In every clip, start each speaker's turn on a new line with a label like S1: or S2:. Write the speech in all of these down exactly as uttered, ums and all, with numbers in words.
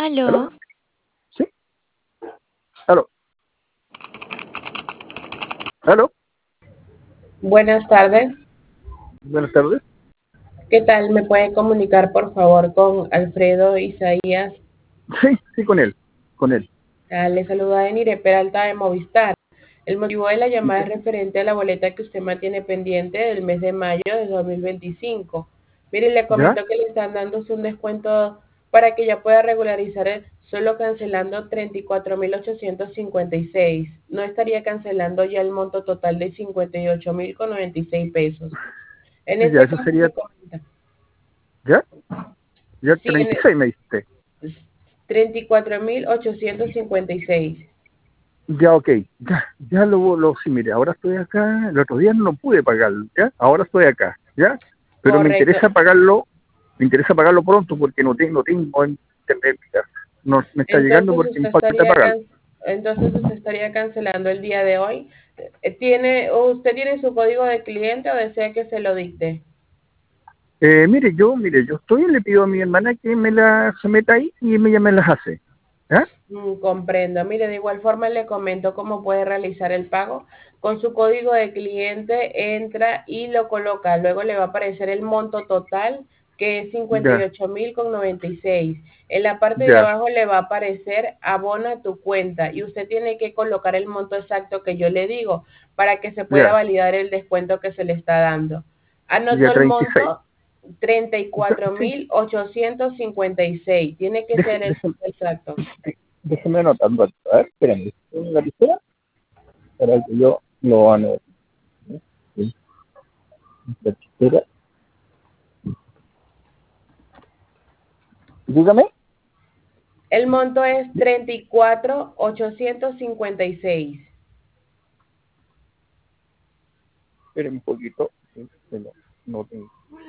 S1: ¿Aló?
S2: ¿Aló? ¿Sí? ¿Aló? ¿Aló?
S3: Buenas tardes.
S2: Buenas tardes.
S3: ¿Qué tal? ¿Me puede comunicar, por favor, con Alfredo Isaías?
S2: Sí, sí, con él, con él.
S3: Ah, le saluda Enire Peralta de Movistar. El motivo de la llamada
S2: ¿Sí?
S3: es referente a la boleta que usted mantiene pendiente del mes de mayo de dos mil veinticinco. Mire, le
S2: ¿Ya?
S3: comento que le están dando un descuento para que ya pueda regularizar el- solo cancelando treinta y cuatro mil ochocientos cincuenta y seis. No estaría cancelando ya el monto total de cincuenta y ocho mil con noventa y seis pesos. En
S2: Ya,
S3: este
S2: eso
S3: caso
S2: sería,
S3: le comenta.
S2: ¿ya? Ya
S3: Sí, en
S2: treinta y seis me dijiste.
S3: treinta y cuatro mil ochocientos cincuenta y seis.
S2: Ya, ok. Ya, ya lo, lo, sí, mire, ahora estoy acá. El otro día no pude pagarlo, ¿ya? Ahora estoy acá, ¿ya? Pero me
S3: Correcto.
S2: interesa pagarlo, me interesa pagarlo pronto porque no tengo, no tengo internet, ya. No me está llegando
S3: Entonces
S2: porque me
S3: usted
S2: falta
S3: estaría
S2: pagarlo.
S3: can- entonces usted estaría cancelando el día de hoy. Eh, ¿Tiene, usted tiene su código de cliente o desea que se lo dicte?
S2: Eh, mire, yo, mire, yo estoy, le pido a mi hermana que me la se meta ahí y ella me las hace. ¿Ya?
S3: Mm, comprendo. Mire, de igual forma le comento cómo puede realizar el pago. Con su código de cliente entra y lo coloca. Luego le va a aparecer el monto total, que es cincuenta y
S2: Ya,
S3: ocho mil con noventa y seis. En la parte de
S2: ya,
S3: abajo le va a aparecer abona tu cuenta y usted tiene que colocar el monto exacto que yo le digo para que se pueda
S2: ya,
S3: validar el descuento que se le está dando. Anotó
S2: ya
S3: el
S2: treinta y seis.
S3: monto treinta y
S2: Ya,
S3: cuatro
S2: sí,
S3: mil ochocientos cincuenta y seis. Tiene que
S2: deje-
S3: ser el
S2: déjeme,
S3: exacto.
S2: déjeme anotarlo. A ver, espérame, una lapicera para que yo lo anote. Sí, lapicera. Dígame.
S3: El monto es treinta y cuatro mil ochocientos cincuenta y seis.
S2: Espérame un poquito. Sí, que no, no tengo.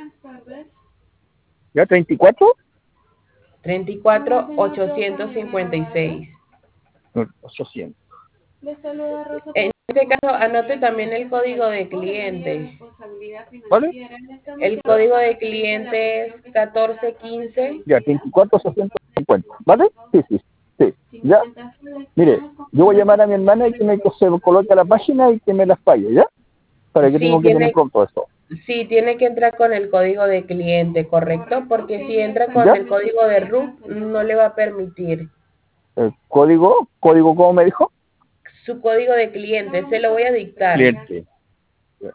S2: ¿Ya treinta y cuatro?
S3: treinta y cuatro mil ochocientos cincuenta y seis.
S2: No, ochocientos.
S3: En este caso, anote también el código de cliente.
S2: ¿Vale?
S3: El código de cliente es catorce quince.
S2: Ya, treinta y cuatro ochocientos cincuenta. ¿Vale? Sí, sí, sí. Ya. Mire, yo voy a llamar a mi hermana y que me se coloque a la página y que me las pague, ¿ya? Para que
S3: Sí,
S2: tengo que tener
S3: tiene,
S2: pronto eso.
S3: sí, tiene que entrar con el código de cliente, ¿correcto? Porque si entra con
S2: ¿Ya?
S3: el código de R U P, no le va a permitir.
S2: El código, código, ¿cómo me dijo?
S3: Su código de cliente, se lo voy a dictar.
S2: Cliente. Ya,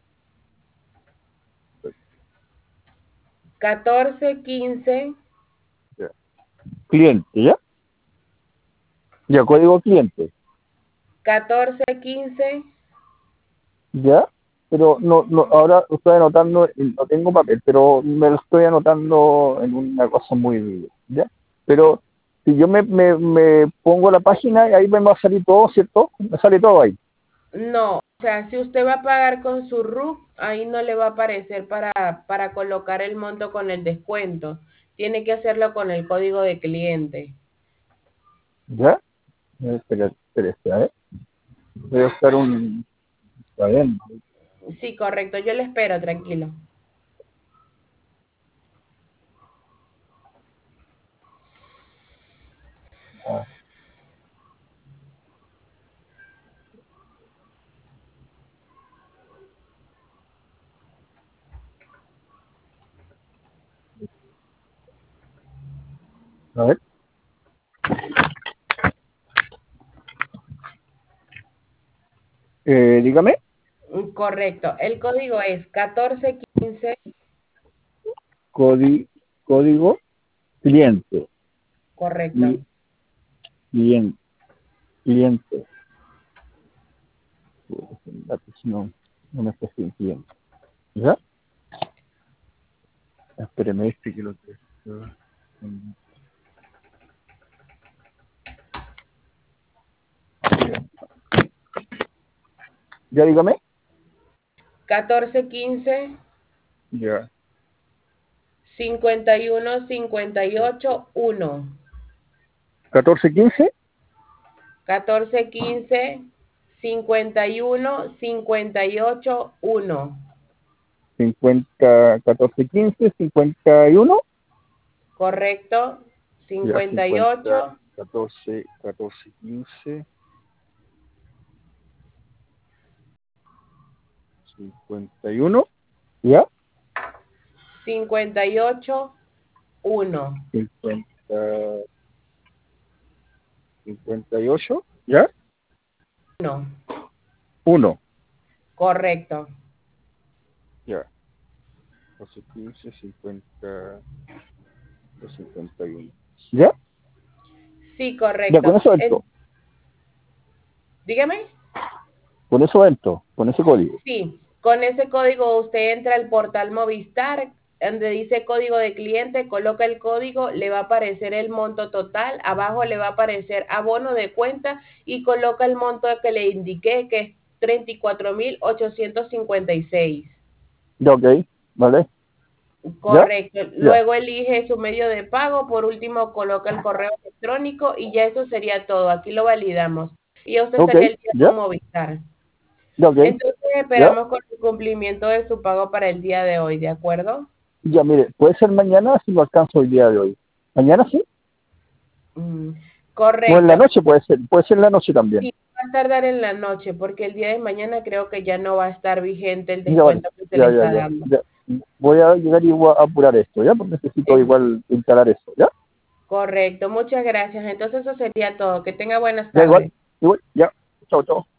S3: catorce quince.
S2: ya. Cliente, ¿ya? Ya, código cliente.
S3: catorce quince.
S2: ¿Ya? Pero no, no, ahora estoy anotando, no tengo papel, pero me lo estoy anotando en una cosa muy, ¿ya? Pero si yo me, me, me pongo la página, ahí me va a salir todo, ¿cierto? Me sale todo ahí.
S3: No, o sea, si usted va a pagar con su R U P, ahí no le va a aparecer para, para colocar el monto con el descuento. Tiene que hacerlo con el código de cliente.
S2: ¿Ya? Espera, espera, espera, ¿eh? Voy a buscar un... Está bien.
S3: Sí, correcto, yo le espero, tranquilo.
S2: Ah, a ver. Eh, dígame.
S3: Mm, correcto, el código es catorce quince.
S2: Código, código cliente.
S3: Correcto.
S2: Cli- Cliente. Cliente. No, no me está haciendo cliente. ¿Ya? Espéreme, este que lo que... Ya, dígame.
S3: catorce quince.
S2: Ya.
S3: cincuenta y uno cincuenta y ocho uno.
S2: catorce quince.
S3: catorce quince. cincuenta y uno cincuenta y ocho uno.
S2: cincuenta, catorce quince, cincuenta y uno.
S3: Correcto. cincuenta y ocho,
S2: catorce, catorce, quince, cincuenta y uno, ¿ya?
S3: cincuenta y ocho, uno.
S2: cincuenta, cincuenta y ocho, ¿ya?
S3: uno.
S2: uno,
S3: Correcto.
S2: ya. catorce, quince, cincuenta, cincuenta y uno, ¿ya?
S3: Sí,
S2: Ya,
S3: correcto.
S2: con eso
S3: En-
S2: entro.
S3: dígame.
S2: Con eso entro, con ese código.
S3: Sí, con ese código usted entra al portal Movistar, donde dice código de cliente, coloca el código, le va a aparecer el monto total, abajo le va a aparecer abono de cuenta y coloca el monto que le indiqué, que es treinta y cuatro mil ochocientos cincuenta y seis.
S2: Ya, ok, ¿vale? ¿Ya?
S3: Correcto.
S2: Ya.
S3: Luego elige su medio de pago, por último coloca el correo electrónico y ya eso sería todo. Aquí lo validamos. Y ya usted
S2: Ok,
S3: estaría el día
S2: ya,
S3: con Movistar.
S2: ya, ok,
S3: Entonces
S2: ya.
S3: esperamos con el cumplimiento de su pago para el día de hoy, ¿de acuerdo?
S2: Ya, mire, puede ser mañana si lo alcanzo el día de hoy. ¿Mañana sí?
S3: Mm,
S2: O en la
S3: correcto.
S2: noche puede ser, puede ser en la noche también.
S3: Sí, va a tardar en la noche porque el día de mañana creo que ya no va a estar vigente el
S2: Ya, vale,
S3: descuento que se le
S2: ya, ya,
S3: está
S2: ya,
S3: dando.
S2: ya. Voy a llegar y voy a apurar esto, ¿ya? Porque necesito
S3: Es
S2: igual instalar eso, ¿ya?
S3: correcto. Muchas gracias. Entonces eso sería todo. Que tenga buenas
S2: Ya, igual,
S3: tardes.
S2: igual, ya. Chao, chao.